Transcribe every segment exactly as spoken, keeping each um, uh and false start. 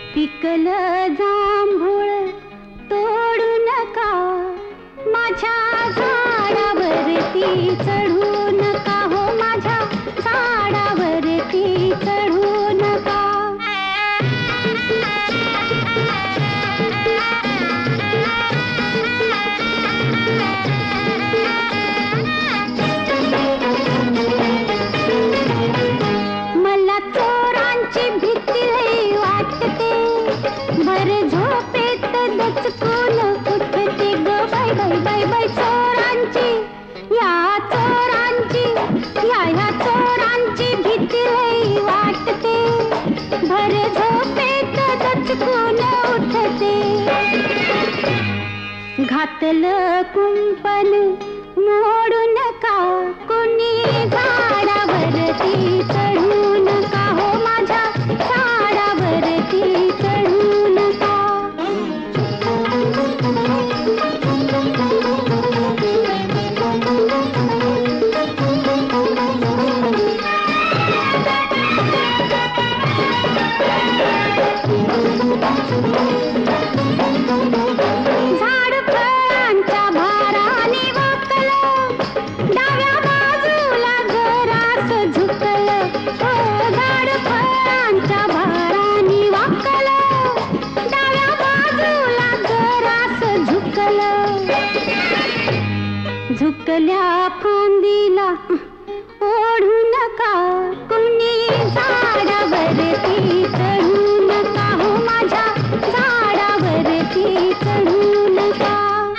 पिकलं जांभूळ तोडू नका, माझ्या झाडावरती चढू नका, हो माझ्या झाडावरती चढू नका. मला चोरांची भीती लई वाटते, भर झोपेत दचकून उठते ग बाय बाय बाय बाय. चोरांची या चोरांची या ह्या चोरांची भीती लई वाटते, भर झोपेत दचकून उठते. घातलं कुंपण मोडू नका, कोणी झाडावरती चढू नका, हो माझ्या झाडावरती चढू नका. झाड फळांच्या भाराने वाकलं, डाव्या बाजूला जरासं झुकलं, हो झाड फळांच्या भाराने वाकलं, डाव्या बाजूला जरासं झुकलं. झुकल्या फांदीला ओढू नका, कुणी झाडावरती चढू नका, हो माझ्या झाडावरती चढू नका.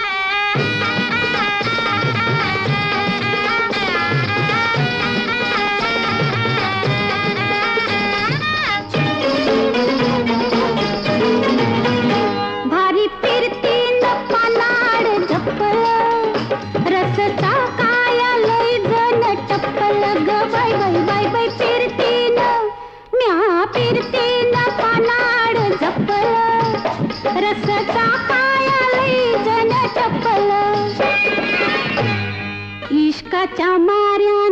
भारी फिरतीन पानाड झपलं, रसचा काया लय जण टपलं ग बाय बाय बाय बाय. फिरतीन म्या फिरतीन पानाड झपलं, रसचा काया लय जण टपलं. इश्काच्या माऱ्या